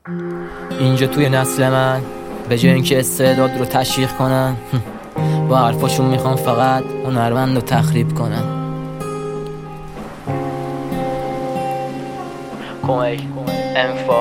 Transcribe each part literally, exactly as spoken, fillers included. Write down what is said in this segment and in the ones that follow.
اینجا توی نسل من به جای اینکه استعداد رو تشویق کنن با حرفاشون میخوان فقط هنرمند رو تخریب کنن. کمک انفا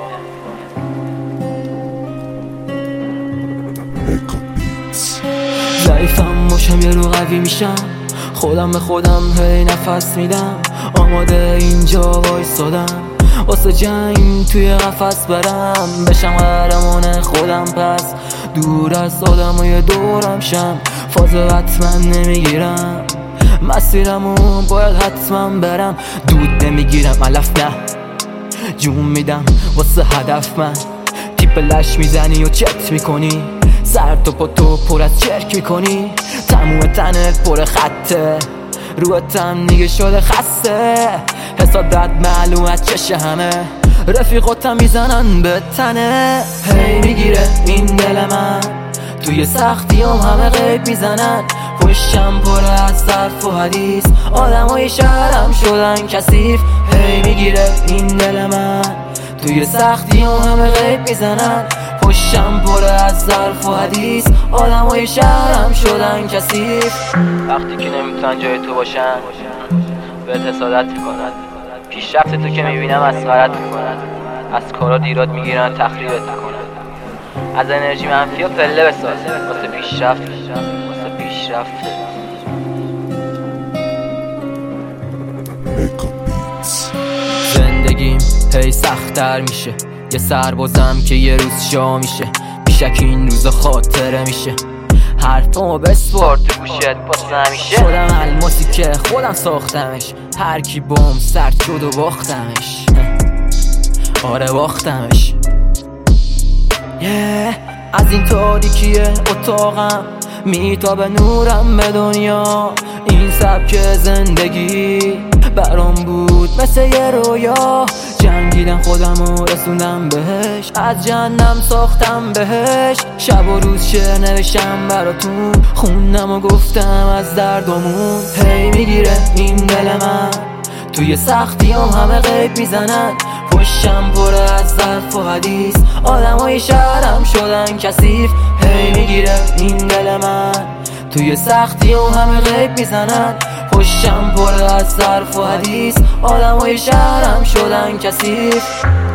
ضعیفم باشم یه رو قوی میشم، خودم به خودم هی نفس میدم، آماده اینجا وایسادم واسه جنگ توی قفس برم، بشم قهرمان خودم پس دور از آدمای دورم شم، فاز حتما نمیگیرم مسیرمو باید حتما برم، دود نمیگیرم علف نه جون میدم واسه هدف من، تیپ لش میزنی و چت میکنی سر تو پا تو پر از چرک میکنی، تموم تنت پر خطه روتم دیگه شده خسته، حسادت معلوم از چش همه رفیقاتم میزنن به تنه، هی میگیره این دل من توی سختیام همه غیب میزنن، پشتم پر از صرف و حدیث آدمای شهرم شدن کثیف، هی میگیره این دل من توی سختیام همه غیب میزنن، پشتم پر از ظرف و حدیث آدمای شهرم شدن کثیف، وقتی که نمیتونن جای تو باشن بهت حسادت میکنن، پیشرفت تو که میبینم مسخرت میکنن، از کارا دیرات میگیرن تخریبت میکنن، از انرژی منفی و پله بساز واسه پیشرفت واسه پیشرفت. زندگیم هی سخت‌تر میشه، یه سربازم که یه روز شاه میشه، بیشک این روزا خاطره میشه، حرفمو بسپار تو گوشت باز نمیشه، شدم الماسی که خودم ساختمش، هر کی بوم سرد شد و باختمش، آره باختمش yeah. از این تاریکی اتاقم میتابه نورم به دنیا، این سبک زندگی برام بود مثل یه رویا، جنگیدم خودمو رسوندم بهش، از جهنم ساختم بهش، شب و روز شعر نوشتم براتون، خوندم و گفتم از دردمون، هی میگیره این دل من توی سختیام همه غیب میزنن، پشتم پر از ظرف و حدیث آدمای شهرم شدن کثیف، هی میگیره این دل من توی سختیام همه غیب میزنن، پشتم پر از ظرف و حدیث آدمای شهرم شدن کثیف.